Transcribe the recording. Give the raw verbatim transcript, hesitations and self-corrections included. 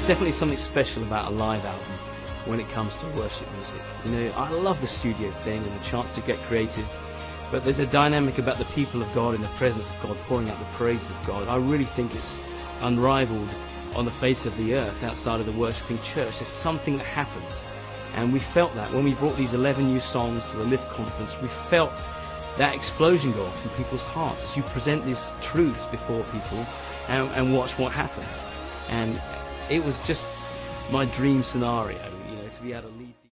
there's definitely something special about a live album when it comes to worship music. You know, I love the studio thing and the chance to get creative, but there's a dynamic about the people of God in the presence of God, pouring out the praises of God. I really think it's unrivaled on the face of the earth outside of the worshiping church. There's something that happens, and we felt that when we brought these eleven new songs to the Lift Conference. We felt that explosion go off in people's hearts as you present these truths before people and, and watch what happens. And it was just my dream scenario, you know, to be able to lead